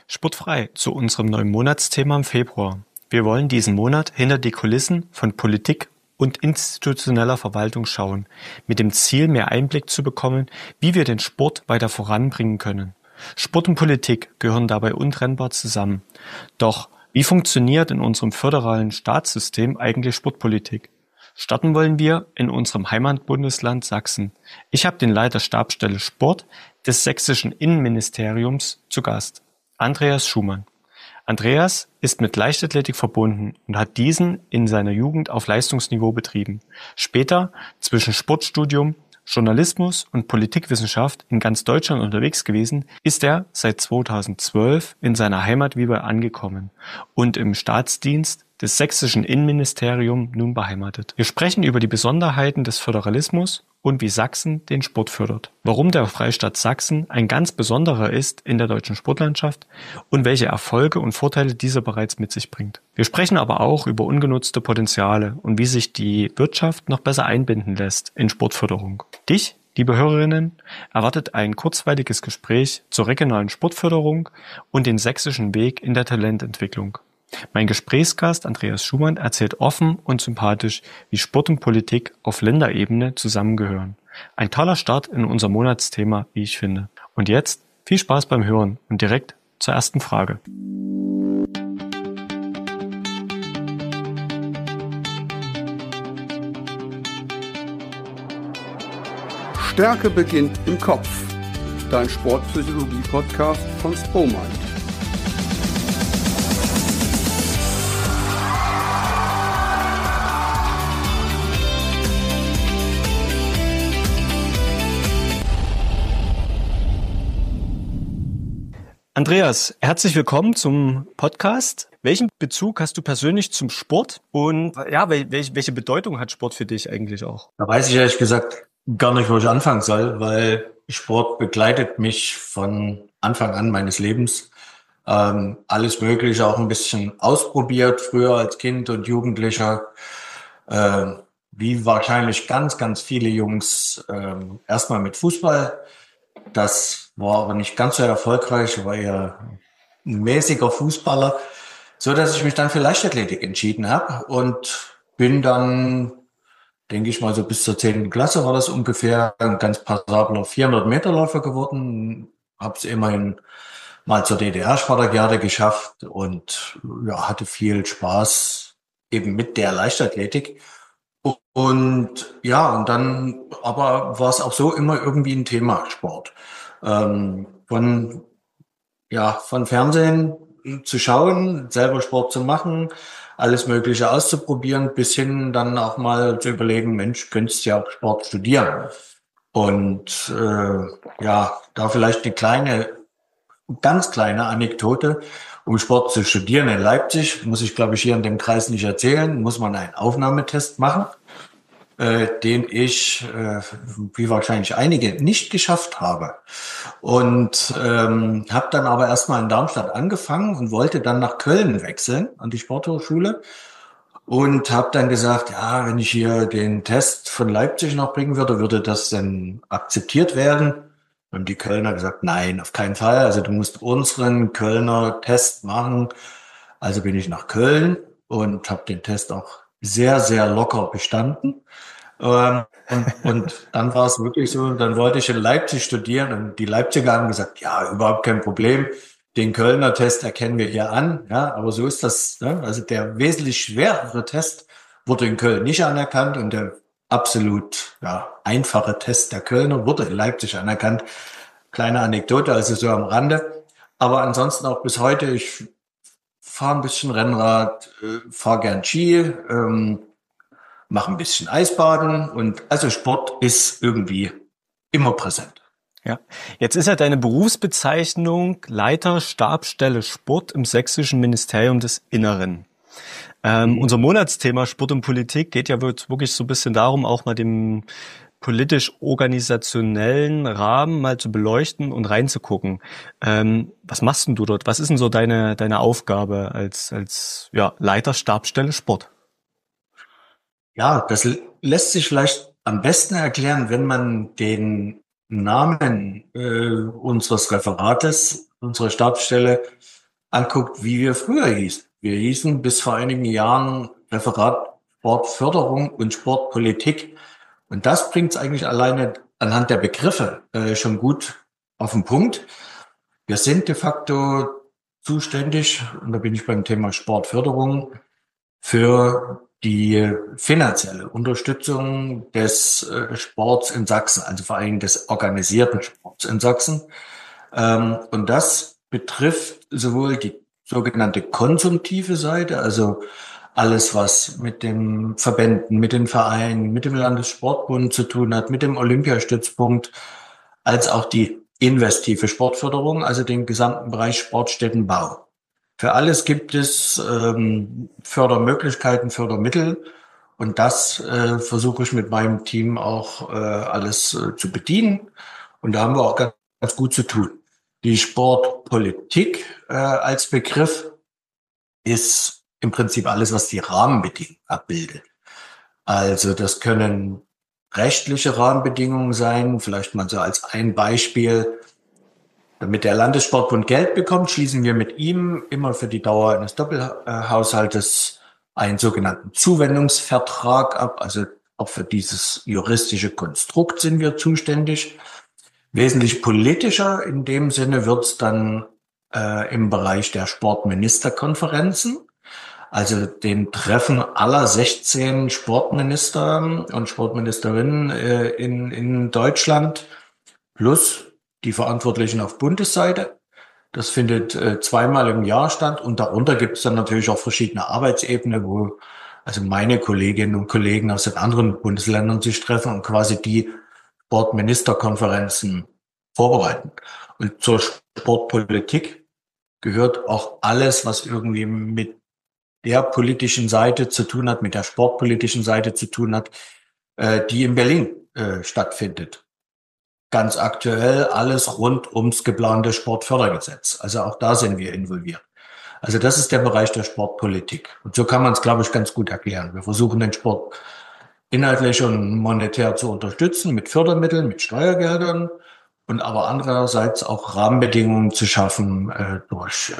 Sportfrei zu unserem neuen Monatsthema im Februar. Wir wollen diesen Monat hinter die Kulissen von Politik und institutioneller Verwaltung schauen, mit dem Ziel, mehr Einblick zu bekommen, wie wir den Sport weiter voranbringen können. Sport und Politik gehören dabei untrennbar zusammen. Doch wie funktioniert in unserem föderalen Staatssystem eigentlich Sportpolitik? Starten wollen wir in unserem Heimatbundesland Sachsen. Ich habe den Leiter Stabsstelle Sport des sächsischen Innenministeriums zu Gast, Andreas Schumann. Andreas ist mit Leichtathletik verbunden und hat diesen in seiner Jugend auf Leistungsniveau betrieben. Später zwischen Sportstudium, Journalismus und Politikwissenschaft in ganz Deutschland unterwegs gewesen, ist er seit 2012 in seiner Heimat wieder angekommen und im Staatsdienst des sächsischen Innenministeriums nun beheimatet. Wir sprechen über die Besonderheiten des Föderalismus und wie Sachsen den Sport fördert, warum der Freistaat Sachsen ein ganz besonderer ist in der deutschen Sportlandschaft und welche Erfolge und Vorteile dieser bereits mit sich bringt. Wir sprechen aber auch über ungenutzte Potenziale und wie sich die Wirtschaft noch besser einbinden lässt in Sportförderung. Dich, liebe Hörerinnen, erwartet ein kurzweiliges Gespräch zur regionalen Sportförderung und den sächsischen Weg in der Talententwicklung. Mein Gesprächsgast Andreas Schumann erzählt offen und sympathisch, wie Sport und Politik auf Länderebene zusammengehören. Ein toller Start in unser Monatsthema, wie ich finde. Und jetzt viel Spaß beim Hören und direkt zur ersten Frage. Stärke beginnt im Kopf. Dein Sportpsychologie-Podcast von Spomind. Andreas, herzlich willkommen zum Podcast. Welchen Bezug hast du persönlich zum Sport und ja, welche Bedeutung hat Sport für dich eigentlich auch? Da weiß ich ehrlich gesagt gar nicht, wo ich anfangen soll, weil Sport begleitet mich von Anfang an meines Lebens. Alles Mögliche, auch ein bisschen ausprobiert, früher als Kind und Jugendlicher. Wie wahrscheinlich ganz, ganz viele Jungs, erstmal mit Fußball. Das war aber nicht ganz so erfolgreich, ich war eher ein mäßiger Fußballer, so dass ich mich dann für Leichtathletik entschieden habe und bin dann, denke ich mal, so bis zur 10. Klasse war das ungefähr, ein ganz passabler 400-Meter-Läufer geworden, habe es immerhin mal zur DDR-Spartakiade geschafft und ja, hatte viel Spaß eben mit der Leichtathletik. Und ja, und dann aber war es auch so immer irgendwie ein Thema Sport. Von Fernsehen zu schauen, selber Sport zu machen, alles Mögliche auszuprobieren, bis hin dann auch mal zu überlegen, Mensch, könntest ja auch Sport studieren. Und da vielleicht eine ganz kleine Anekdote. Um Sport zu studieren in Leipzig, muss ich, glaube ich, hier in dem Kreis nicht erzählen, muss man einen Aufnahmetest machen, den ich, wie wahrscheinlich einige, nicht geschafft habe. Und habe dann aber erstmal in Darmstadt angefangen und wollte dann nach Köln wechseln, an die Sporthochschule. Und habe dann gesagt, ja, wenn ich hier den Test von Leipzig noch bringen würde, würde das dann akzeptiert werden? Und die Kölner gesagt, nein, auf keinen Fall. Also du musst unseren Kölner Test machen. Also bin ich nach Köln und habe den Test auch sehr, sehr locker bestanden. Und dann war es wirklich so, dann wollte ich in Leipzig studieren und die Leipziger haben gesagt, ja, überhaupt kein Problem. Den Kölner Test erkennen wir hier an. Ja, aber so ist das. Ne? Also der wesentlich schwerere Test wurde in Köln nicht anerkannt und der absolut einfache Test der Kölner wurde in Leipzig anerkannt. Kleine Anekdote, also so am Rande. Aber ansonsten auch bis heute, ich fahre ein bisschen Rennrad, fahre gern Ski, mache ein bisschen Eisbaden und also Sport ist irgendwie immer präsent. Ja, jetzt ist ja deine Berufsbezeichnung Leiter Stabsstelle Sport im sächsischen Ministerium des Inneren. Unser Monatsthema Sport und Politik geht ja wirklich so ein bisschen darum, auch mal den politisch-organisationellen Rahmen mal zu beleuchten und reinzugucken. Was machst denn du dort? Was ist denn so deine Aufgabe als Leiter Stabsstelle Sport? Ja, das lässt sich vielleicht am besten erklären, wenn man den Namen unseres Referates, unserer Stabsstelle anguckt, wie wir früher hießen. Wir hießen bis vor einigen Jahren Referat Sportförderung und Sportpolitik. Und das bringt es eigentlich alleine anhand der Begriffe schon gut auf den Punkt. Wir sind de facto zuständig, und da bin ich beim Thema Sportförderung, für die finanzielle Unterstützung des Sports in Sachsen, also vor allem des organisierten Sports in Sachsen. Und das betrifft sowohl die sogenannte konsumtive Seite, also alles, was mit den Verbänden, mit den Vereinen, mit dem Landessportbund zu tun hat, mit dem Olympiastützpunkt, als auch die investive Sportförderung, also den gesamten Bereich Sportstättenbau. Für alles gibt es Fördermöglichkeiten, Fördermittel, und das versuche ich mit meinem Team auch alles zu bedienen, und da haben wir auch ganz gut zu tun. Die Sportpolitik als Begriff ist im Prinzip alles, was die Rahmenbedingungen abbildet. Also das können rechtliche Rahmenbedingungen sein, vielleicht mal so als ein Beispiel. Damit der Landessportbund Geld bekommt, schließen wir mit ihm immer für die Dauer eines Doppelhaushaltes einen sogenannten Zuwendungsvertrag ab. Also auch für dieses juristische Konstrukt sind wir zuständig. Wesentlich politischer in dem Sinne wird's dann im Bereich der Sportministerkonferenzen, also den Treffen aller 16 Sportminister und Sportministerinnen in Deutschland plus die Verantwortlichen auf Bundesseite. Das findet zweimal im Jahr statt, und darunter gibt es dann natürlich auch verschiedene Arbeitsebenen, wo also meine Kolleginnen und Kollegen aus den anderen Bundesländern sich treffen und quasi die Sportministerkonferenzen vorbereiten. Und zur Sportpolitik gehört auch alles, was irgendwie mit der politischen Seite zu tun hat, mit der sportpolitischen Seite zu tun hat, die in Berlin stattfindet. Ganz aktuell alles rund ums geplante Sportfördergesetz. Also auch da sind wir involviert. Also das ist der Bereich der Sportpolitik. Und so kann man es, glaube ich, ganz gut erklären. Wir versuchen den Sport inhaltlich und monetär zu unterstützen mit Fördermitteln, mit Steuergeldern, und aber andererseits auch Rahmenbedingungen zu schaffen durch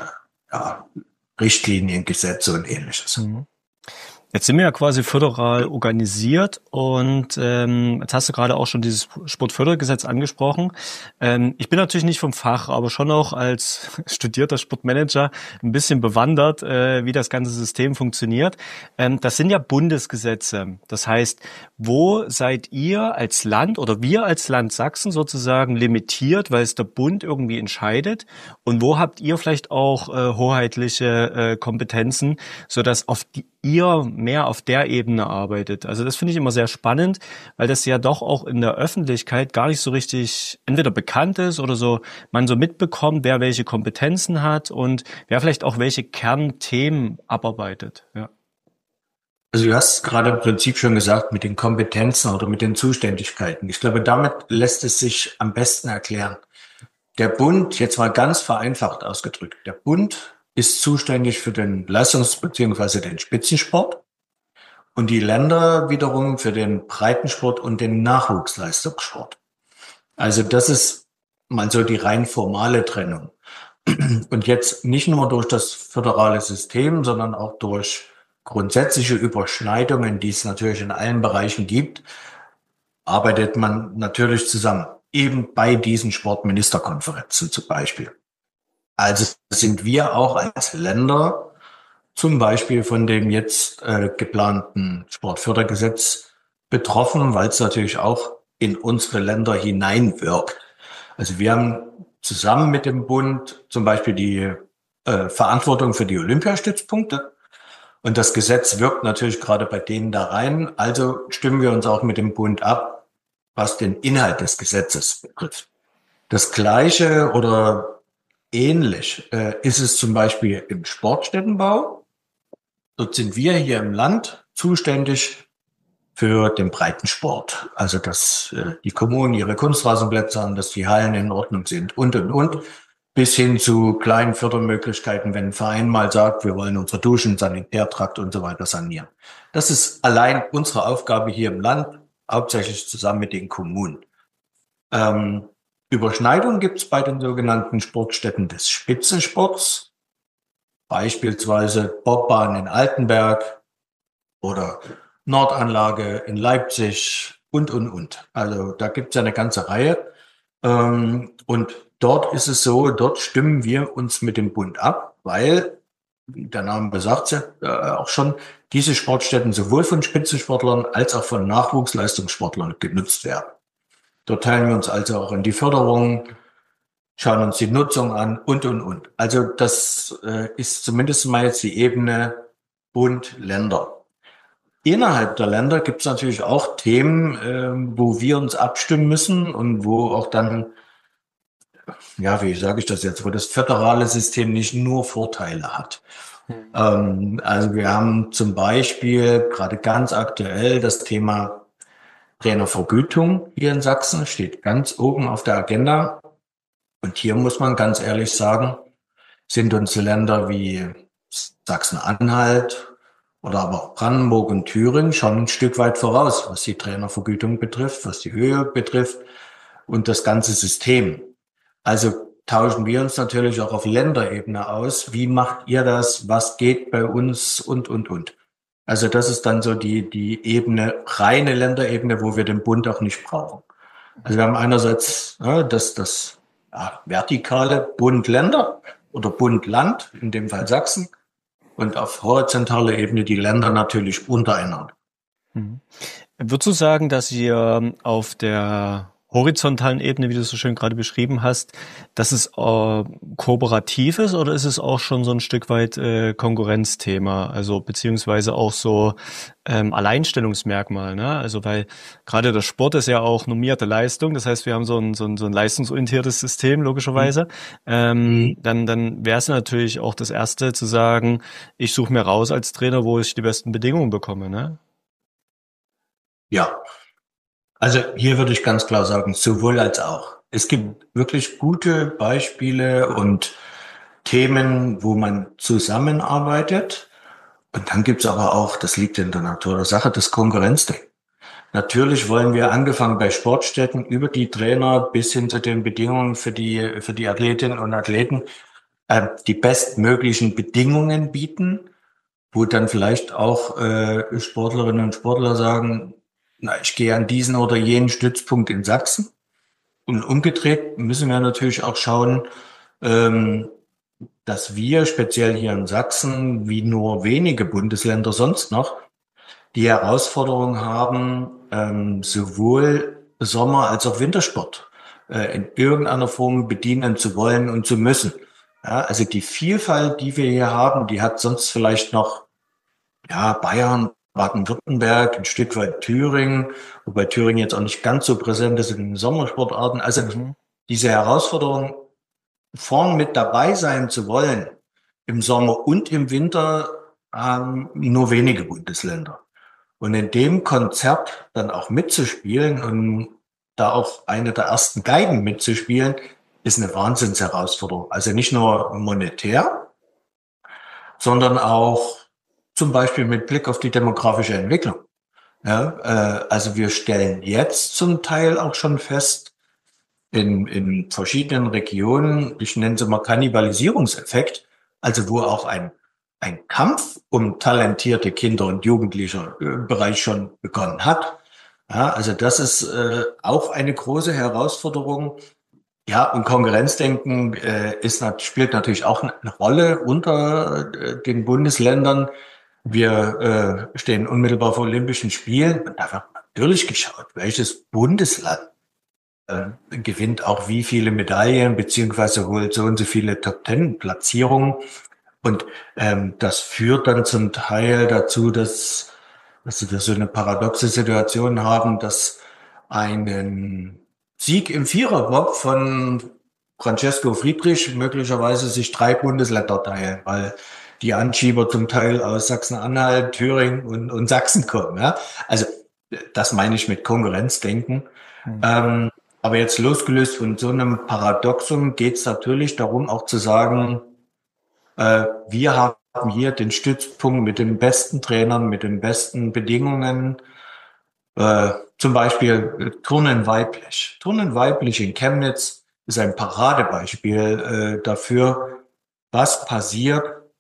Richtlinien, Gesetze und Ähnliches. Mhm. Jetzt sind wir ja quasi föderal organisiert, und jetzt hast du gerade auch schon dieses Sportfördergesetz angesprochen. Ich bin natürlich nicht vom Fach, aber schon auch als studierter Sportmanager ein bisschen bewandert, wie das ganze System funktioniert. Das sind ja Bundesgesetze. Das heißt, wo seid ihr als Land oder wir als Land Sachsen sozusagen limitiert, weil es der Bund irgendwie entscheidet? Und wo habt ihr vielleicht auch hoheitliche Kompetenzen, sodass ihr mehr auf der Ebene arbeitet? Also das finde ich immer sehr spannend, weil das ja doch auch in der Öffentlichkeit gar nicht so richtig entweder bekannt ist oder so man so mitbekommt, wer welche Kompetenzen hat und wer vielleicht auch welche Kernthemen abarbeitet. Ja. Also du hast gerade im Prinzip schon gesagt, mit den Kompetenzen oder mit den Zuständigkeiten. Ich glaube, damit lässt es sich am besten erklären. Der Bund, jetzt mal ganz vereinfacht ausgedrückt, der Bund ist zuständig für den Leistungs- bzw. den Spitzensport und die Länder wiederum für den Breitensport und den Nachwuchsleistungssport. Also das ist mal so die rein formale Trennung. Und jetzt nicht nur durch das föderale System, sondern auch durch grundsätzliche Überschneidungen, die es natürlich in allen Bereichen gibt, arbeitet man natürlich zusammen. Eben bei diesen Sportministerkonferenzen zum Beispiel. Also sind wir auch als Länder zum Beispiel von dem jetzt geplanten Sportfördergesetz betroffen, weil es natürlich auch in unsere Länder hineinwirkt. Also wir haben zusammen mit dem Bund zum Beispiel die Verantwortung für die Olympiastützpunkte, und das Gesetz wirkt natürlich gerade bei denen da rein. Also stimmen wir uns auch mit dem Bund ab, was den Inhalt des Gesetzes betrifft. Das Gleiche oder ähnlich ist es zum Beispiel im Sportstättenbau. Dort sind wir hier im Land zuständig für den Breitensport. Also dass die Kommunen ihre Kunstrasenplätze haben, dass die Hallen in Ordnung sind und. Bis hin zu kleinen Fördermöglichkeiten, wenn ein Verein mal sagt, wir wollen unsere Duschen, Sanitärtrakt und so weiter sanieren. Das ist allein unsere Aufgabe hier im Land, hauptsächlich zusammen mit den Kommunen. Überschneidungen gibt es bei den sogenannten Sportstätten des Spitzensports. beispielsweise Bobbahn in Altenberg oder Nordanlage in Leipzig und. Also da gibt es ja eine ganze Reihe. Und dort ist es so, dort stimmen wir uns mit dem Bund ab, weil, der Name besagt es ja auch schon, diese Sportstätten sowohl von Spitzensportlern als auch von Nachwuchsleistungssportlern genutzt werden. Dort teilen wir uns also auch in die Förderung, schauen uns die Nutzung an und. Also das ist zumindest mal jetzt die Ebene Bund, Länder. Innerhalb der Länder gibt es natürlich auch Themen, wo wir uns abstimmen müssen und wo auch dann, ja, wie sage ich das jetzt, wo das föderale System nicht nur Vorteile hat. Also wir haben zum Beispiel gerade ganz aktuell das Thema Trainervergütung hier in Sachsen, steht ganz oben auf der Agenda. Und hier muss man ganz ehrlich sagen, sind uns Länder wie Sachsen-Anhalt oder aber auch Brandenburg und Thüringen schon ein Stück weit voraus, was die Trainervergütung betrifft, was die Höhe betrifft und das ganze System. Also tauschen wir uns natürlich auch auf Länderebene aus. Wie macht ihr das? Was geht bei uns? Und. Also das ist dann so die Ebene, reine Länderebene, wo wir den Bund auch nicht brauchen. Also wir haben einerseits das vertikale Bund-Länder oder Bund-Land, in dem Fall Sachsen, und auf horizontaler Ebene die Länder natürlich untereinander. Würdest du sagen, dass ihr auf der horizontalen Ebene, wie du es so schön gerade beschrieben hast, dass es kooperativ ist oder ist es auch schon so ein Stück weit Konkurrenzthema, also beziehungsweise auch so Alleinstellungsmerkmal, ne? Also weil gerade der Sport ist ja auch normierte Leistung, das heißt, wir haben so ein leistungsorientiertes System logischerweise. Dann wäre es natürlich auch das Erste zu sagen, ich suche mir raus als Trainer, wo ich die besten Bedingungen bekomme, ne? Ja. Also hier würde ich ganz klar sagen, sowohl als auch. Es gibt wirklich gute Beispiele und Themen, wo man zusammenarbeitet. Und dann gibt es aber auch, das liegt in der Natur der Sache, das Konkurrenzdenken. Natürlich wollen wir, angefangen bei Sportstätten, über die Trainer bis hin zu den Bedingungen für die Athletinnen und Athleten, die bestmöglichen Bedingungen bieten, wo dann vielleicht auch Sportlerinnen und Sportler sagen, ich gehe an diesen oder jenen Stützpunkt in Sachsen. Und umgedreht müssen wir natürlich auch schauen, dass wir speziell hier in Sachsen, wie nur wenige Bundesländer sonst noch, die Herausforderung haben, sowohl Sommer- als auch Wintersport in irgendeiner Form bedienen zu wollen und zu müssen. Ja, also die Vielfalt, die wir hier haben, die hat sonst vielleicht noch Bayern, Baden-Württemberg, ein Stück weit Thüringen, wobei Thüringen jetzt auch nicht ganz so präsent ist in den Sommersportarten. Also diese Herausforderung, vorn mit dabei sein zu wollen, im Sommer und im Winter, nur wenige Bundesländer. Und in dem Konzert dann auch mitzuspielen und da auch eine der ersten Geigen mitzuspielen, ist eine Wahnsinnsherausforderung. Also nicht nur monetär, sondern auch zum Beispiel mit Blick auf die demografische Entwicklung. Ja, also wir stellen jetzt zum Teil auch schon fest, in verschiedenen Regionen, ich nenne es mal Kannibalisierungseffekt, also wo auch ein Kampf um talentierte Kinder und Jugendliche bereits schon begonnen hat. Ja, also das ist auch eine große Herausforderung. Ja, und Konkurrenzdenken spielt natürlich auch eine Rolle unter den Bundesländern. Wir stehen unmittelbar vor Olympischen Spielen und da wird natürlich geschaut, welches Bundesland gewinnt auch wie viele Medaillen beziehungsweise holt so und so viele Top-10-Platzierungen. Und das führt dann zum Teil dazu, dass wir so eine paradoxe Situation haben, dass einen Sieg im Viererbob von Francesco Friedrich möglicherweise sich 3 Bundesländer teilen, weil die Anschieber zum Teil aus Sachsen-Anhalt, Thüringen und Sachsen kommen. Ja? Also das meine ich mit Konkurrenzdenken. Aber jetzt losgelöst von so einem Paradoxum geht es natürlich darum, auch zu sagen, wir haben hier den Stützpunkt mit den besten Trainern, mit den besten Bedingungen. Zum Beispiel Turnen weiblich. Turnen weiblich in Chemnitz ist ein Paradebeispiel dafür, was passiert,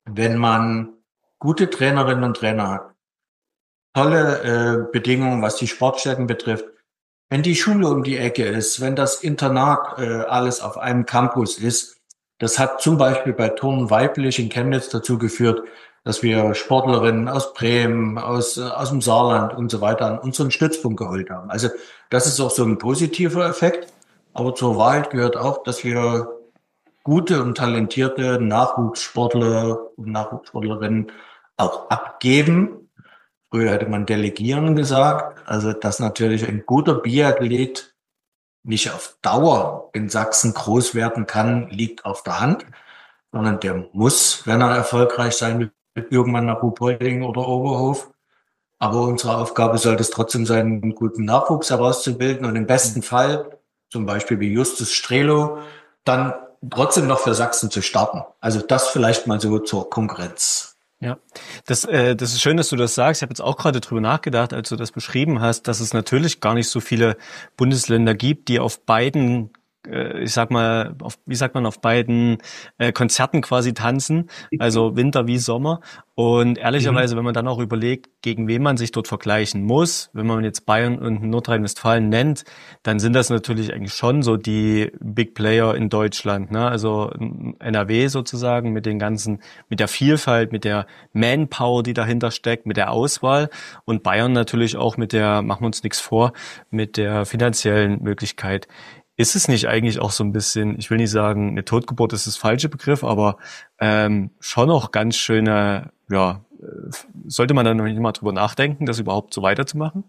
wenn man gute Trainerinnen und Trainer hat, tolle Bedingungen, was die Sportstätten betrifft, wenn die Schule um die Ecke ist, wenn das Internat alles auf einem Campus ist, das hat zum Beispiel bei Turnen weiblich in Chemnitz dazu geführt, dass wir Sportlerinnen aus Bremen, aus dem Saarland und so weiter an unseren Stützpunkt geholt haben. Also das ist auch so ein positiver Effekt. Aber zur Wahrheit gehört auch, dass wir gute und talentierte Nachwuchssportler und Nachwuchssportlerinnen auch abgeben. Früher hätte man delegieren gesagt. Also dass natürlich ein guter Biathlet nicht auf Dauer in Sachsen groß werden kann, liegt auf der Hand, sondern der muss, wenn er erfolgreich sein will, irgendwann nach Ruhpolding oder Oberhof. Aber unsere Aufgabe sollte es trotzdem sein, einen guten Nachwuchs herauszubilden und im besten Fall, zum Beispiel wie Justus Strelo, dann trotzdem noch für Sachsen zu starten. Also das vielleicht mal so zur Konkurrenz. Ja, das ist schön, dass du das sagst. Ich habe jetzt auch gerade drüber nachgedacht, als du das beschrieben hast, dass es natürlich gar nicht so viele Bundesländer gibt, die auf beiden, ich sag mal, auf beiden Konzerten quasi tanzen, also Winter wie Sommer. Und ehrlicherweise, wenn man dann auch überlegt, gegen wen man sich dort vergleichen muss, wenn man jetzt Bayern und Nordrhein-Westfalen nennt, dann sind das natürlich eigentlich schon so die Big Player in Deutschland, ne? Also NRW sozusagen mit den ganzen, mit der Vielfalt, mit der Manpower, die dahinter steckt, mit der Auswahl, und Bayern natürlich auch mit der, machen wir uns nichts vor, mit der finanziellen Möglichkeit. Ist es nicht eigentlich auch so ein bisschen, ich will nicht sagen, eine Totgeburt ist das falsche Begriff, aber schon auch ganz schöne, ja, sollte man da noch nicht mal drüber nachdenken, das überhaupt so weiterzumachen?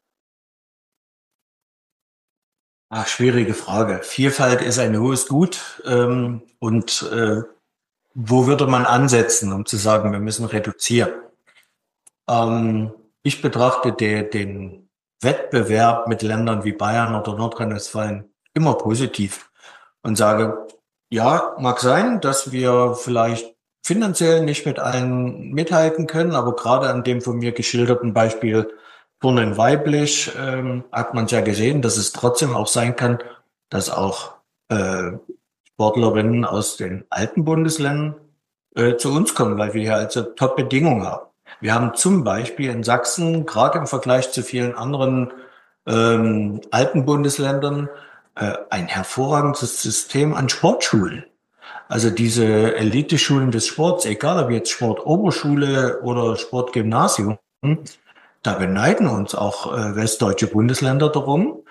Ach, schwierige Frage. Vielfalt ist ein hohes Gut. Wo würde man ansetzen, um zu sagen, wir müssen reduzieren? Ich betrachte den Wettbewerb mit Ländern wie Bayern oder Nordrhein-Westfalen immer positiv und sage, ja, mag sein, dass wir vielleicht finanziell nicht mit allen mithalten können, aber gerade an dem von mir geschilderten Beispiel Turnen weiblich hat man ja gesehen, dass es trotzdem auch sein kann, dass auch Sportlerinnen aus den alten Bundesländern zu uns kommen, weil wir hier also Top-Bedingungen haben. Wir haben zum Beispiel in Sachsen, gerade im Vergleich zu vielen anderen alten Bundesländern, ein hervorragendes System an Sportschulen. Also diese Eliteschulen des Sports, egal ob jetzt Sportoberschule oder Sportgymnasium, da beneiden uns auch westdeutsche Bundesländer darum.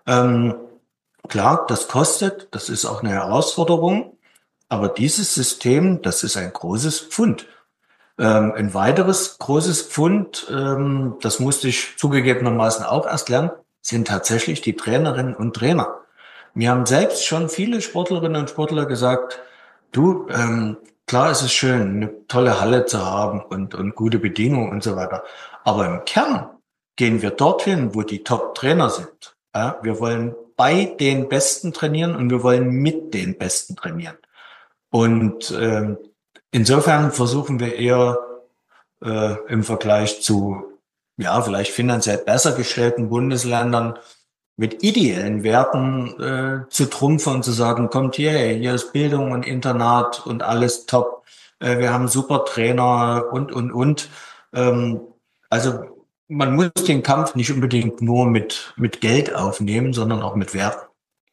Klar, das kostet, das ist auch eine Herausforderung, aber dieses System, das ist ein großes Pfund. Ein weiteres großes Pfund, das musste ich zugegebenermaßen auch erst lernen, sind tatsächlich die Trainerinnen und Trainer. Mir haben selbst schon viele Sportlerinnen und Sportler gesagt, du, klar ist es schön, eine tolle Halle zu haben und gute Bedingungen und so weiter. Aber im Kern gehen wir dorthin, wo die Top-Trainer sind. Ja, wir wollen bei den Besten trainieren und wir wollen mit den Besten trainieren. Und insofern versuchen wir eher im Vergleich zu, ja, vielleicht finanziell besser gestellten Bundesländern mit ideellen Werten zu trumpfen und zu sagen, kommt hier ist Bildung und Internat und alles top. Wir haben super Trainer und. Also man muss den Kampf nicht unbedingt nur mit Geld aufnehmen, sondern auch mit Werten.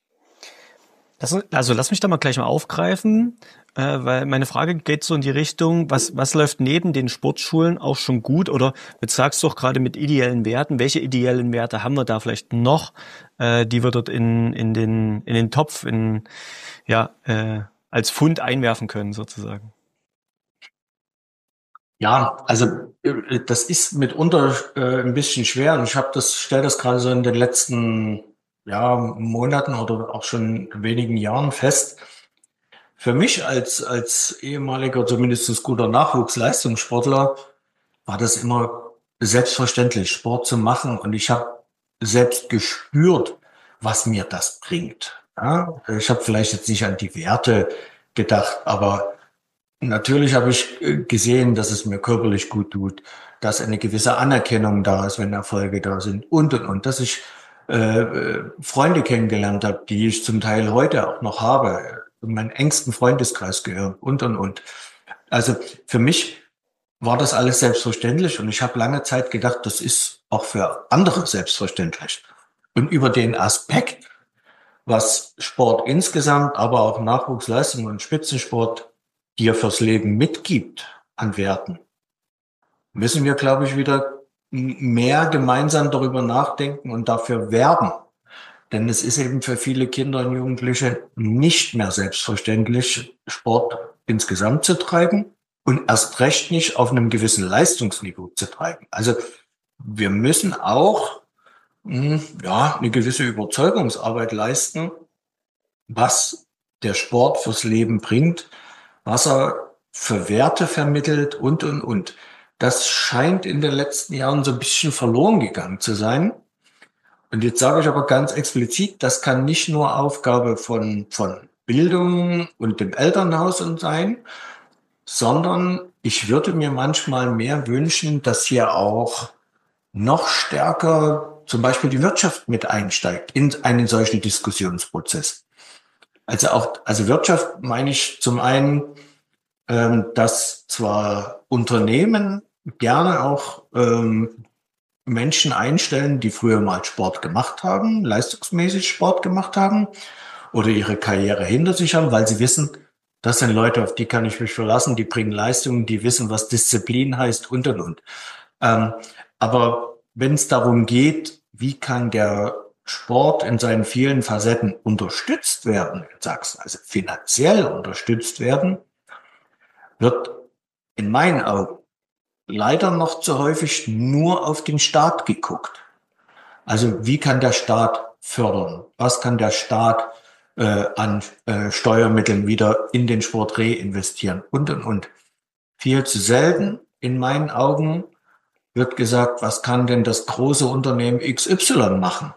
Also lass mich da mal gleich mal aufgreifen, weil meine Frage geht so in die Richtung, was läuft neben den Sportschulen auch schon gut, oder jetzt sagst du doch gerade mit ideellen Werten, welche ideellen Werte haben wir da vielleicht noch, die wir dort in den Topf als Pfund einwerfen können sozusagen? Ja, also das ist mitunter ein bisschen schwer und stelle das gerade so in den letzten Monaten oder auch schon wenigen Jahren fest. Für mich als ehemaliger, zumindest guter Nachwuchsleistungssportler, war das immer selbstverständlich, Sport zu machen. Und ich habe selbst gespürt, was mir das bringt. Ja? Ich habe vielleicht jetzt nicht an die Werte gedacht, aber natürlich habe ich gesehen, dass es mir körperlich gut tut, dass eine gewisse Anerkennung da ist, wenn Erfolge da sind und. Dass ich Freunde kennengelernt habe, die ich zum Teil heute auch noch habe, in meinen engsten Freundeskreis gehören und. Also für mich war das alles selbstverständlich und ich habe lange Zeit gedacht, das ist auch für andere selbstverständlich. Und über den Aspekt, was Sport insgesamt, aber auch Nachwuchsleistung und Spitzensport dir fürs Leben mitgibt an Werten, müssen wir, glaube ich, wieder mehr gemeinsam darüber nachdenken und dafür werben. Denn es ist eben für viele Kinder und Jugendliche nicht mehr selbstverständlich, Sport insgesamt zu treiben und erst recht nicht auf einem gewissen Leistungsniveau zu treiben. Also wir müssen auch eine gewisse Überzeugungsarbeit leisten, was der Sport fürs Leben bringt, was er für Werte vermittelt und. Das scheint in den letzten Jahren so ein bisschen verloren gegangen zu sein. Und jetzt sage ich aber ganz explizit, das kann nicht nur Aufgabe von Bildung und dem Elternhaus sein, sondern ich würde mir manchmal mehr wünschen, dass hier auch noch stärker zum Beispiel die Wirtschaft mit einsteigt in einen solchen Diskussionsprozess. Also Wirtschaft meine ich zum einen, dass zwar Unternehmen gerne auch Menschen einstellen, die früher mal Sport gemacht haben, leistungsmäßig Sport gemacht haben oder ihre Karriere hinter sich haben, weil sie wissen, das sind Leute, auf die kann ich mich verlassen, die bringen Leistungen, die wissen, was Disziplin heißt und. Aber wenn es darum geht, wie kann der Sport in seinen vielen Facetten unterstützt werden in Sachsen, also finanziell unterstützt werden, wird in meinen Augen leider noch zu häufig nur auf den Staat geguckt. Also wie kann der Staat fördern? Was kann der Staat an Steuermitteln wieder in den Sport reinvestieren? Und. Viel zu selten, in meinen Augen, wird gesagt, was kann denn das große Unternehmen XY machen?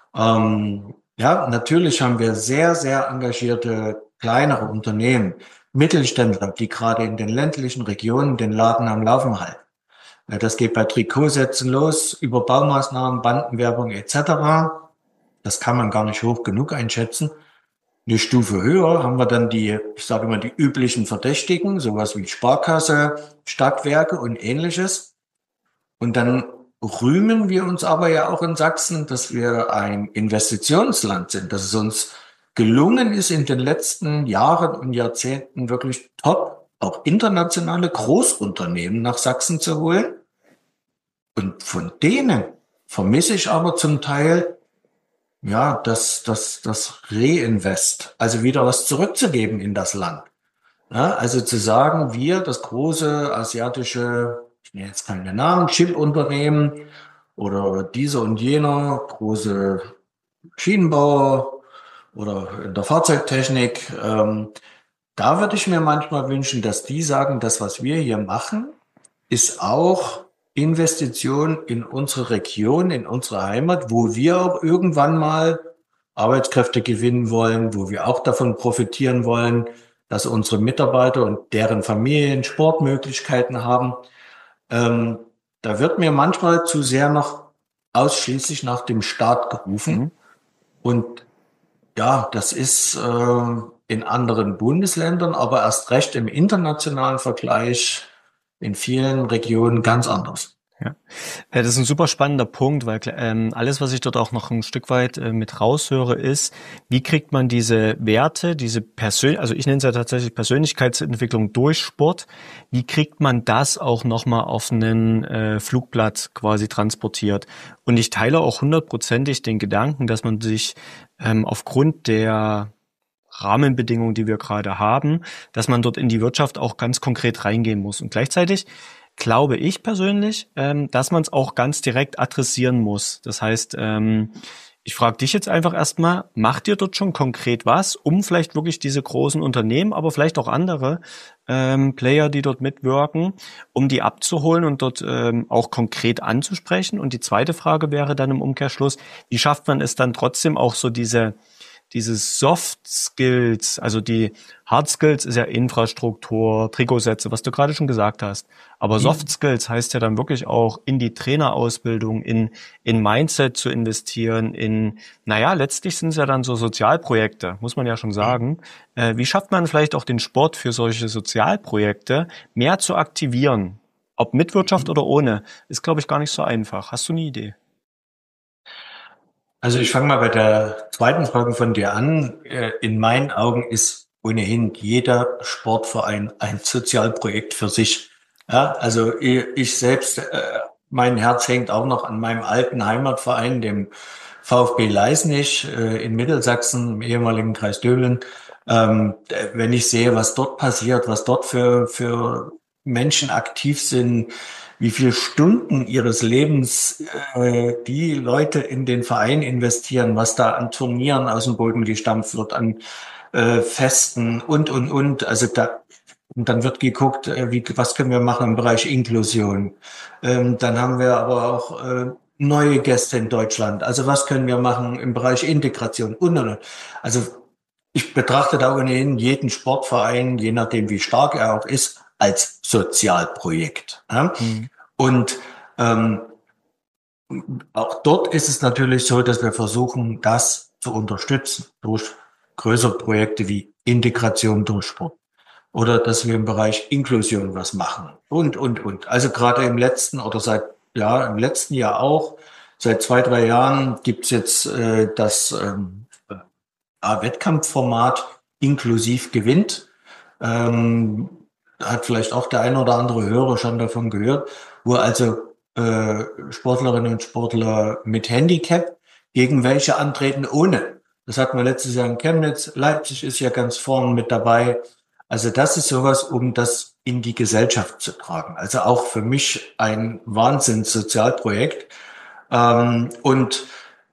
Ja, natürlich haben wir sehr, sehr engagierte kleinere Unternehmen, Mittelständler, die gerade in den ländlichen Regionen den Laden am Laufen halten. Das geht bei Trikotsätzen los, über Baumaßnahmen, Bandenwerbung etc. Das kann man gar nicht hoch genug einschätzen. Eine Stufe höher haben wir dann die, ich sage mal, die üblichen Verdächtigen, sowas wie Sparkasse, Stadtwerke und Ähnliches. Und dann rühmen wir uns aber ja auch in Sachsen, dass wir ein Investitionsland sind, dass es uns gelungen ist, in den letzten Jahren und Jahrzehnten wirklich top, auch internationale Großunternehmen nach Sachsen zu holen. Und von denen vermisse ich aber zum Teil ja, das Reinvest, also wieder was zurückzugeben in das Land. Ja, also zu sagen, wir, das große asiatische, ich nenne jetzt keine Namen, Chip-Unternehmen oder dieser und jener große Schienenbauer oder in der Fahrzeugtechnik, da würde ich mir manchmal wünschen, dass die sagen, das, was wir hier machen, ist auch Investition in unsere Region, in unsere Heimat, wo wir auch irgendwann mal Arbeitskräfte gewinnen wollen, wo wir auch davon profitieren wollen, dass unsere Mitarbeiter und deren Familien Sportmöglichkeiten haben. Da wird mir manchmal zu sehr noch ausschließlich nach dem Staat gerufen. Und ja, das ist in anderen Bundesländern, aber erst recht im internationalen Vergleich in vielen Regionen ganz anders. Ja, das ist ein super spannender Punkt, weil alles, was ich dort auch noch ein Stück weit mit raushöre, ist, wie kriegt man diese Werte, also ich nenne es ja tatsächlich Persönlichkeitsentwicklung durch Sport, wie kriegt man das auch nochmal auf einen Flugblatt quasi transportiert? Und ich teile auch 100%ig den Gedanken, dass man sich aufgrund der Rahmenbedingungen, die wir gerade haben, dass man dort in die Wirtschaft auch ganz konkret reingehen muss. Und gleichzeitig glaube ich persönlich, dass man es auch ganz direkt adressieren muss. Das heißt, ich frage dich jetzt einfach erstmal, macht ihr dort schon konkret was, um vielleicht wirklich diese großen Unternehmen, aber vielleicht auch andere Player, die dort mitwirken, um die abzuholen und dort auch konkret anzusprechen? Und die zweite Frage wäre dann im Umkehrschluss, wie schafft man es dann trotzdem auch so diese Soft Skills, also die Hard Skills ist ja Infrastruktur, Trikotsätze, was du gerade schon gesagt hast. Aber Soft Skills heißt ja dann wirklich auch in die Trainerausbildung, in Mindset zu investieren, letztlich sind es ja dann so Sozialprojekte, muss man ja schon sagen. Wie schafft man vielleicht auch den Sport für solche Sozialprojekte mehr zu aktivieren? Ob mit Wirtschaft oder ohne, ist, glaube ich, gar nicht so einfach. Hast du eine Idee? Also ich fange mal bei der zweiten Frage von dir an. In meinen Augen ist ohnehin jeder Sportverein ein Sozialprojekt für sich. Ja, also ich selbst, mein Herz hängt auch noch an meinem alten Heimatverein, dem VfB Leisnig in Mittelsachsen, im ehemaligen Kreis Döbeln. Wenn ich sehe, was dort passiert, was dort für Menschen aktiv sind, wie viele Stunden ihres Lebens die Leute in den Verein investieren, was da an Turnieren aus dem Boden gestampft wird, an Festen und. Also und dann wird geguckt, was können wir machen im Bereich Inklusion. Dann haben wir aber auch neue Gäste in Deutschland. Also was können wir machen im Bereich Integration und. Also ich betrachte da ohnehin jeden Sportverein, je nachdem wie stark er auch ist, als Sozialprojekt. Ja? Und auch dort ist es natürlich so, dass wir versuchen, das zu unterstützen durch größere Projekte wie Integration durch Sport oder dass wir im Bereich Inklusion was machen und. Also gerade im letzten im letzten Jahr auch, seit 2-3 Jahren gibt's jetzt das Wettkampfformat Inklusiv gewinnt. Hat vielleicht auch der ein oder andere Hörer schon davon gehört, wo also Sportlerinnen und Sportler mit Handicap gegen welche antreten ohne. Das hatten wir letztes Jahr in Chemnitz. Leipzig ist ja ganz vorne mit dabei. Also das ist sowas, um das in die Gesellschaft zu tragen. Also auch für mich ein Wahnsinns-Sozialprojekt. Und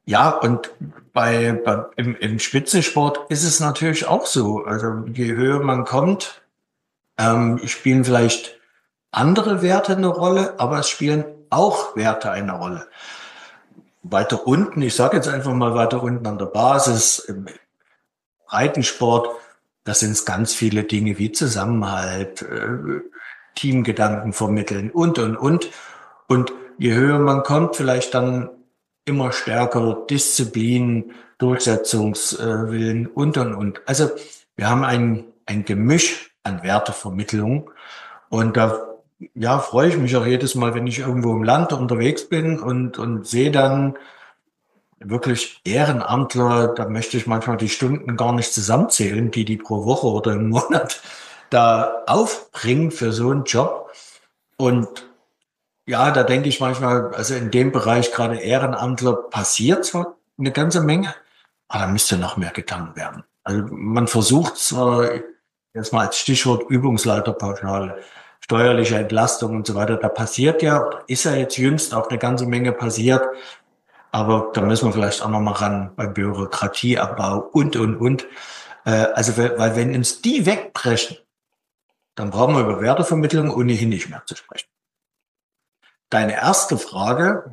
im Spitzensport ist es natürlich auch so. Also je höher man kommt, spielen vielleicht andere Werte eine Rolle, aber es spielen auch Werte eine Rolle. Weiter unten, ich sage jetzt einfach mal weiter unten an der Basis, im Breitensport, da sind es ganz viele Dinge wie Zusammenhalt, Teamgedanken vermitteln und. Und je höher man kommt, vielleicht dann immer stärker Disziplin, Durchsetzungswillen und. Also wir haben ein Gemisch an Wertevermittlung und da freue ich mich auch jedes Mal, wenn ich irgendwo im Land unterwegs bin und sehe dann wirklich Ehrenamtler, da möchte ich manchmal die Stunden gar nicht zusammenzählen, die pro Woche oder im Monat da aufbringen für so einen Job. Und ja, da denke ich manchmal, also in dem Bereich gerade Ehrenamtler passiert zwar eine ganze Menge, aber da müsste noch mehr getan werden. Also man versucht zwar, jetzt mal als Stichwort Übungsleiterpauschale, steuerliche Entlastung und so weiter, da passiert ist ja jetzt jüngst auch eine ganze Menge passiert, aber da müssen wir vielleicht auch noch mal ran beim Bürokratieabbau und. Also, weil wenn uns die wegbrechen, dann brauchen wir über Wertevermittlung ohnehin nicht mehr zu sprechen. Deine erste Frage,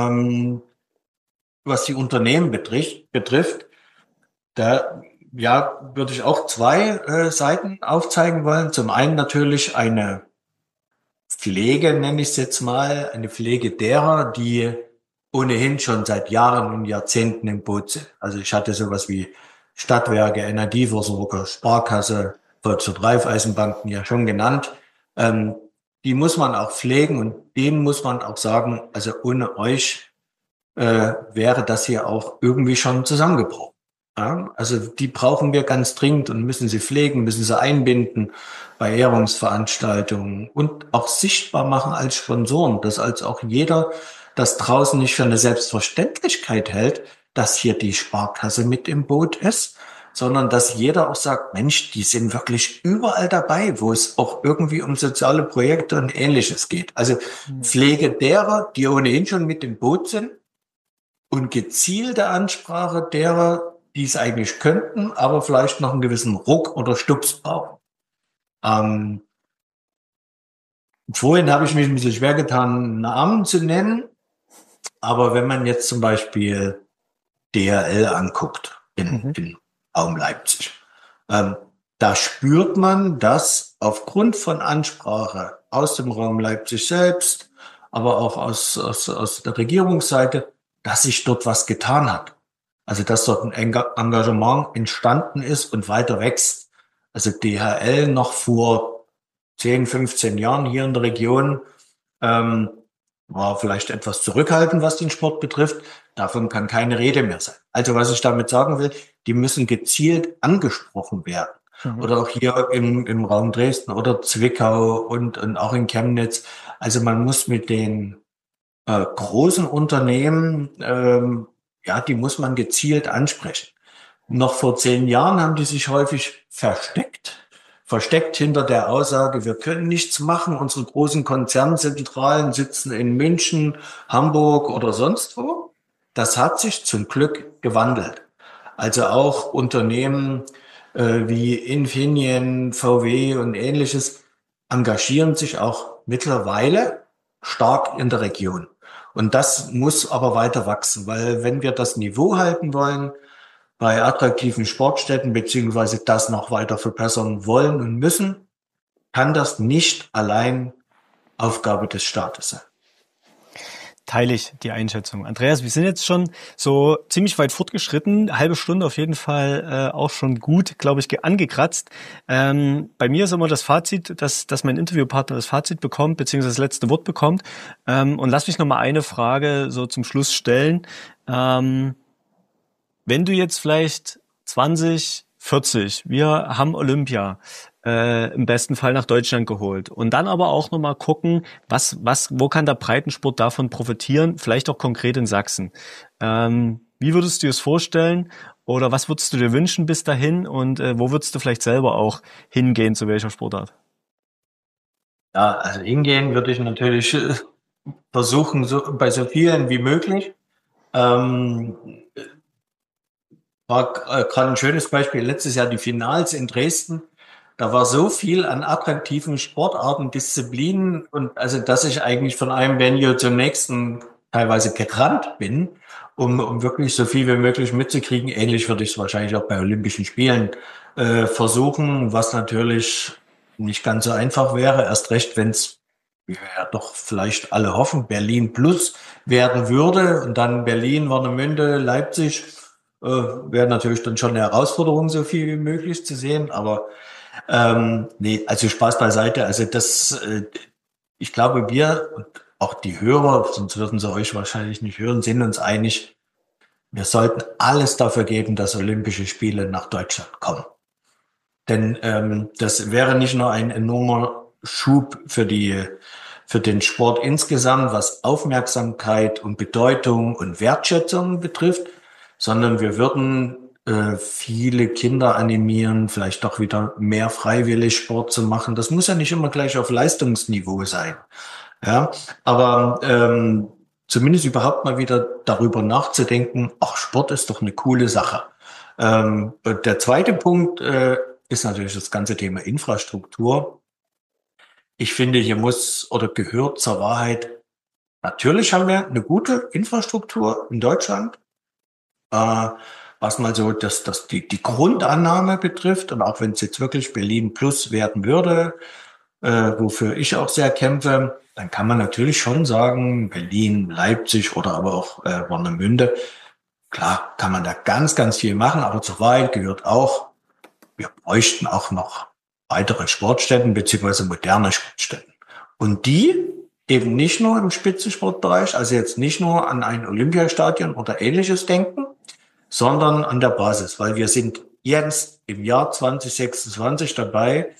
was die Unternehmen betrifft, da würde ich auch zwei Seiten aufzeigen wollen. Zum einen natürlich eine Pflege, nenne ich es jetzt mal, eine Pflege derer, die ohnehin schon seit Jahren und Jahrzehnten im Boot sind. Also ich hatte sowas wie Stadtwerke, Energieversorger, Sparkasse, Volks- und Raiffeisenbanken ja schon genannt. Die muss man auch pflegen und denen muss man auch sagen, also ohne euch wäre das hier auch irgendwie schon zusammengebrochen. Ja, also die brauchen wir ganz dringend und müssen sie pflegen, müssen sie einbinden bei Ehrungsveranstaltungen und auch sichtbar machen als Sponsoren, dass als auch jeder das draußen nicht für eine Selbstverständlichkeit hält, dass hier die Sparkasse mit im Boot ist, sondern dass jeder auch sagt, Mensch, die sind wirklich überall dabei, wo es auch irgendwie um soziale Projekte und Ähnliches geht. Also Pflege derer, die ohnehin schon mit im Boot sind und gezielte Ansprache derer, die es eigentlich könnten, aber vielleicht noch einen gewissen Ruck oder Stups brauchen. Vorhin habe ich mich ein bisschen schwer getan, Namen zu nennen, aber wenn man jetzt zum Beispiel DHL anguckt in Raum Leipzig. Da spürt man, dass aufgrund von Ansprache aus dem Raum Leipzig selbst, aber auch aus der Regierungsseite, dass sich dort was getan hat. Also dass dort ein Engagement entstanden ist und weiter wächst. Also DHL noch vor 10, 15 Jahren hier in der Region war vielleicht etwas zurückhaltend, was den Sport betrifft. Davon kann keine Rede mehr sein. Also was ich damit sagen will, die müssen gezielt angesprochen werden. Oder auch hier im Raum Dresden oder Zwickau und auch in Chemnitz. Also man muss mit den großen Unternehmen, die muss man gezielt ansprechen. Noch vor 10 Jahren haben die sich häufig versteckt hinter der Aussage, wir können nichts machen, unsere großen Konzernzentralen sitzen in München, Hamburg oder sonst wo. Das hat sich zum Glück gewandelt. Also auch Unternehmen wie Infineon, VW und ähnliches engagieren sich auch mittlerweile stark in der Region. Und das muss aber weiter wachsen, weil wenn wir das Niveau halten wollen, bei attraktiven Sportstätten beziehungsweise das noch weiter verbessern wollen und müssen, kann das nicht allein Aufgabe des Staates sein. Teile ich die Einschätzung. Andreas, wir sind jetzt schon so ziemlich weit fortgeschritten, eine halbe Stunde auf jeden Fall auch schon gut, glaube ich, angekratzt. Bei mir ist immer das Fazit, dass mein Interviewpartner das Fazit bekommt, beziehungsweise das letzte Wort bekommt. Und lass mich nochmal eine Frage so zum Schluss stellen. Wenn du jetzt vielleicht 2040, wir haben Olympia im besten Fall nach Deutschland geholt und dann aber auch nochmal gucken, wo kann der Breitensport davon profitieren, vielleicht auch konkret in Sachsen. Wie würdest du es vorstellen oder was würdest du dir wünschen bis dahin und wo würdest du vielleicht selber auch hingehen, zu welcher Sportart? Ja, also hingehen würde ich natürlich versuchen, bei so vielen wie möglich. War gerade ein schönes Beispiel, letztes Jahr die Finals in Dresden. Da war so viel an attraktiven Sportarten, Disziplinen und also, dass ich eigentlich von einem Venue zum nächsten teilweise gerannt bin, um wirklich so viel wie möglich mitzukriegen. Ähnlich würde ich es wahrscheinlich auch bei Olympischen Spielen versuchen, was natürlich nicht ganz so einfach wäre. Erst recht, wenn es, wie wir ja doch vielleicht alle hoffen, Berlin plus werden würde und dann Berlin, Warnemünde, Leipzig, wäre natürlich dann schon eine Herausforderung, so viel wie möglich zu sehen, aber nee, also Spaß beiseite. Also ich glaube, wir und auch die Hörer, sonst würden sie euch wahrscheinlich nicht hören, sind uns einig, wir sollten alles dafür geben, dass Olympische Spiele nach Deutschland kommen. Denn das wäre nicht nur ein enormer Schub für den Sport insgesamt, was Aufmerksamkeit und Bedeutung und Wertschätzung betrifft, sondern wir würden viele Kinder animieren, vielleicht doch wieder mehr freiwillig Sport zu machen. Das muss ja nicht immer gleich auf Leistungsniveau sein. Ja, aber zumindest überhaupt mal wieder darüber nachzudenken, ach, Sport ist doch eine coole Sache. Der zweite Punkt ist natürlich das ganze Thema Infrastruktur. Ich finde, hier muss oder gehört zur Wahrheit, natürlich haben wir eine gute Infrastruktur in Deutschland, was mal so die Grundannahme betrifft, und auch wenn es jetzt wirklich Berlin Plus werden würde, wofür ich auch sehr kämpfe, dann kann man natürlich schon sagen, Berlin, Leipzig oder aber auch Warnemünde, klar kann man da ganz, ganz viel machen, aber zur Wahrheit gehört auch, wir bräuchten auch noch weitere Sportstätten beziehungsweise moderne Sportstätten. Und die eben nicht nur im Spitzensportbereich, also jetzt nicht nur an ein Olympiastadion oder Ähnliches denken, sondern an der Basis, weil wir sind jetzt im Jahr 2026 dabei,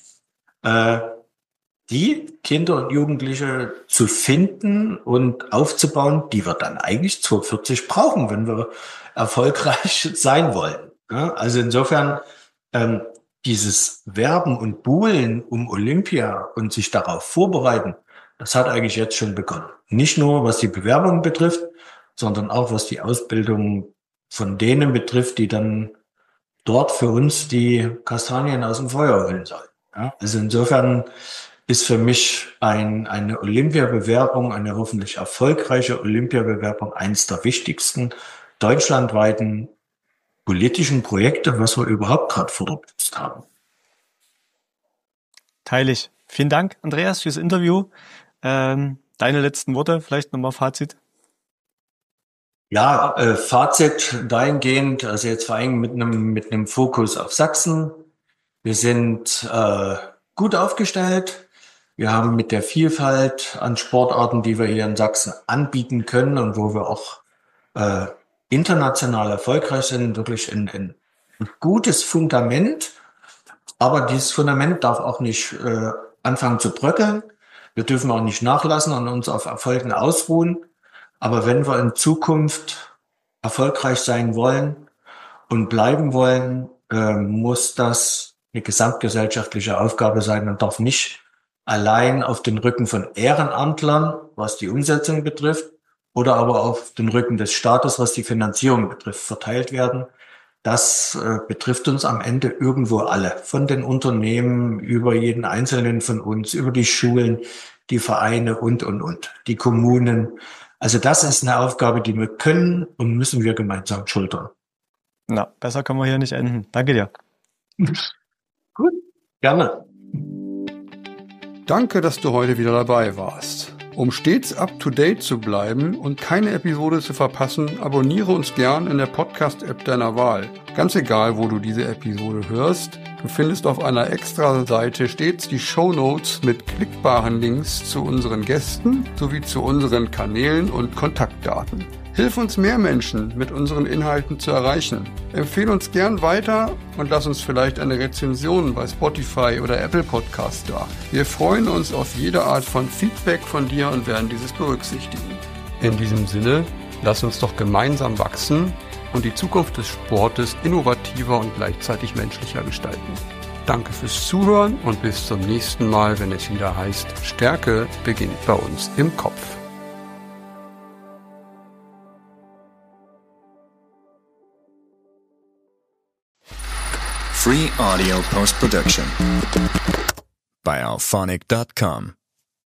die Kinder und Jugendliche zu finden und aufzubauen, die wir dann eigentlich 2040 brauchen, wenn wir erfolgreich sein wollen. Ja, also insofern dieses Werben und Buhlen um Olympia und sich darauf vorbereiten, das hat eigentlich jetzt schon begonnen. Nicht nur, was die Bewerbung betrifft, sondern auch, was die Ausbildung von denen betrifft, die dann dort für uns die Kastanien aus dem Feuer holen sollen. Ja, also insofern ist für mich eine Olympiabewerbung, eine hoffentlich erfolgreiche Olympiabewerbung eines der wichtigsten deutschlandweiten politischen Projekte, was wir überhaupt gerade vor der Brust haben. Teile ich. Vielen Dank, Andreas, fürs Interview. Deine letzten Worte, vielleicht nochmal Fazit. Ja, Fazit dahingehend, also jetzt vor allem mit einem Fokus auf Sachsen. Wir sind gut aufgestellt. Wir haben mit der Vielfalt an Sportarten, die wir hier in Sachsen anbieten können und wo wir auch international erfolgreich sind, wirklich ein gutes Fundament. Aber dieses Fundament darf auch nicht anfangen zu bröckeln. Wir dürfen auch nicht nachlassen und uns auf Erfolgen ausruhen. Aber wenn wir in Zukunft erfolgreich sein wollen und bleiben wollen, muss das eine gesamtgesellschaftliche Aufgabe sein und darf nicht allein auf den Rücken von Ehrenamtlern, was die Umsetzung betrifft, oder aber auf den Rücken des Staates, was die Finanzierung betrifft, verteilt werden. Das betrifft uns am Ende irgendwo alle, von den Unternehmen über jeden Einzelnen von uns, über die Schulen, die Vereine und, die Kommunen. Also das ist eine Aufgabe, die wir können und müssen wir gemeinsam schultern. Na, besser können wir hier nicht enden. Danke dir. Gut, gerne. Danke, dass du heute wieder dabei warst. Um stets up-to-date zu bleiben und keine Episode zu verpassen, abonniere uns gern in der Podcast-App deiner Wahl. Ganz egal, wo du diese Episode hörst, du findest auf einer extra Seite stets die Shownotes mit klickbaren Links zu unseren Gästen sowie zu unseren Kanälen und Kontaktdaten. Hilf uns, mehr Menschen mit unseren Inhalten zu erreichen. Empfehle uns gern weiter und lass uns vielleicht eine Rezension bei Spotify oder Apple Podcast da. Wir freuen uns auf jede Art von Feedback von dir und werden dieses berücksichtigen. In diesem Sinne, lass uns doch gemeinsam wachsen und die Zukunft des Sportes innovativer und gleichzeitig menschlicher gestalten. Danke fürs Zuhören und bis zum nächsten Mal, wenn es wieder heißt, Stärke beginnt bei uns im Kopf. Free audio post-production by alphonic.com.